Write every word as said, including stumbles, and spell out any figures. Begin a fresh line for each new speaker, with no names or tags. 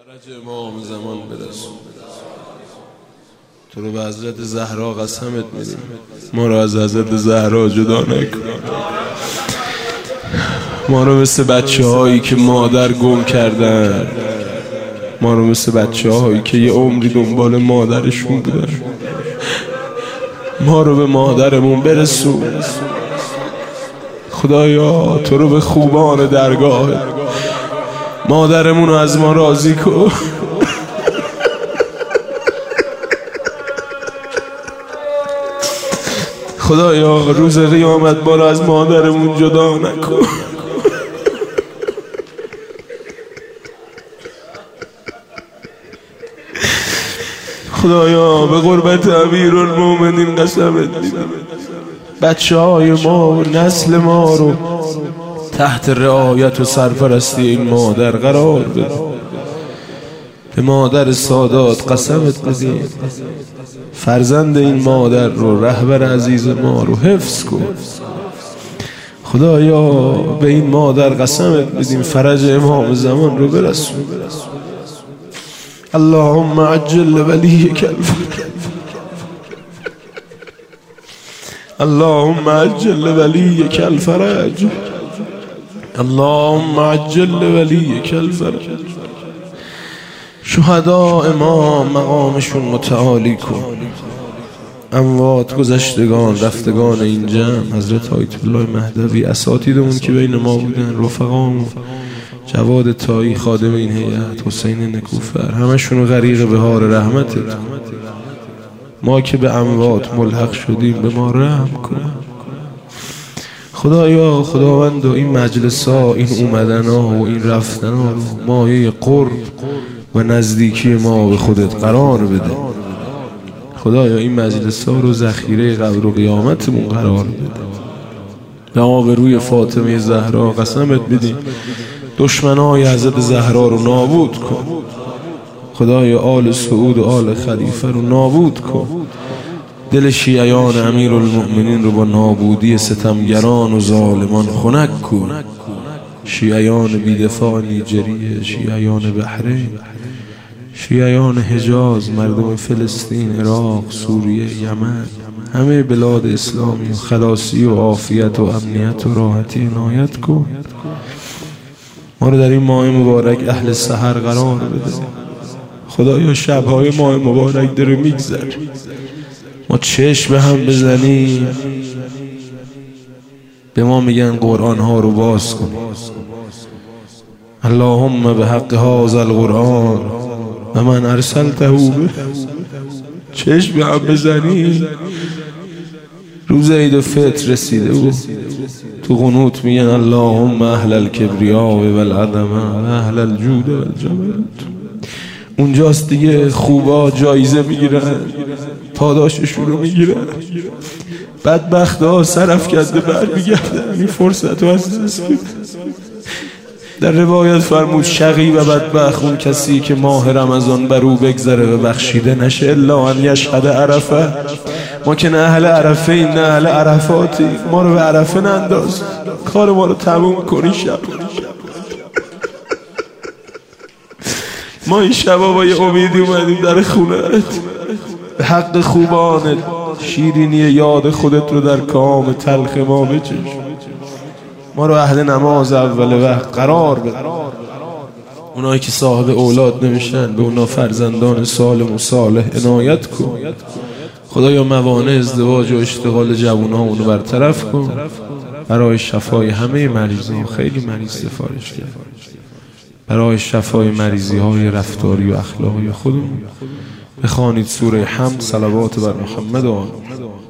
فرج امام زمان برسون. تو رو به حضرت زهرا قسمت میدیم، ما رو از حضرت زهرا جدا نکن. ما رو مثل بچه هایی که مادر گم کردن، ما رو مثل بچه هایی که یه عمری دنبال مادرشون بودن، ما رو به مادرمون برسون. خدایا تو رو به خوبان درگاه مادرمون رو از ما راضی کن. خدایا روز قیامت ما رو از مادرمون جدا نکن. خدایا به قربت امیرالمومنین قسمت میدم، بچه های ما و نسل ما رو تحت رعایت و سرپرستی این مادر قرار بده. به مادر سادات قسمت بدیم، فرزند این مادر رو، رهبر عزیز ما رو حفظ کن. خدایا به این مادر قسمت بدیم فرج امام زمان رو برسون. اللهم عجل ولیک الفرج، اللهم عجل ولیک الفرج، اللهم عجل ولیک الفرج. شهدا امام مقامشون متعالی کن. اموات گذشتگان رفتگان این جمع، حضرت آیت الله مهدوی، اساتیدمون که بین ما بودن، رفقامون، جواد تایی خادم این هیئت، حسین نکوفر، همشون غریق بهار رحمتت. ما که به اموات ملحق شدیم به ما رحم کن. خدایا خداوند این مجلس ها، این اومدن ها و این رفتن ها رو مایه قرب و نزدیکی ما به خودت قرار بده. خدایا این مجلس ها رو ذخیره قبر و قیامتمون قرار بده. به آبروی فاطمه زهرا قسمت بدیم دشمنای حضرت زهرا رو نابود کن. خدایا آل سعود و آل خلیفه رو نابود کن. دل شیعیان امیرالمؤمنین رو با نابودی ستمگران و ظالمان خنک کن. شیعیان بیدفاع نیجریه، شیعیان بحرین، شیعیان حجاز، مردم فلسطین، عراق، سوریه، یمن، همه بلاد اسلامی و خلاصی و عافیت و امنیت و راحتی عنایت کن. ما رو در این ماه مبارک اهل سحر قرار بده. خدایا شبهای ماه مبارک داره میگذره، ما چشم به هم بزنیم به ما میگن قرآن ها رو باز کن. اللهم به حق هذا القرآن و من ارسلته به، چشم به هم بزنیم. روز عید فطر رسیده و تو قنوت میگن اللهم اهل الکبریاء و العظمه و اهل الجود و الجبروت. اونجاست دیگه خوبا جایزه میگیرن، پاداششون رو میگیرن، بدبخت ها سرف کرده بر میگردن. این فرصت رو از دست بدن. در روایت فرمود شقی و بدبخت اون کسی که ماه رمضان بر او بگذره و بخشیده نشه الا ان یشهد عرفه. ما که نه اهل عرفه ایم نه اهل عرفاتی، ما رو به عرفه ننداز، کار ما رو تموم کنی. شب ما این شبا با یه امیدی اومدیم در خونت، به حق خوبانت شیرینی یاد خودت رو در کام تلخ ما بچش. ما رو اهل نماز اول وقت قرار بده. اونایی که صاحب اولاد نمیشن به اونا فرزندان سالم و صالح عنایت کن. خدایا موانع ازدواج و اشتغال جوونا اونو برطرف کن. برای شفای همه مریضان، خیلی مریض سفارش کرد، برای شفای مریضی های رفتاری و اخلاقی خودمون بخوانید سوره حمد، صلوات بر محمد و آل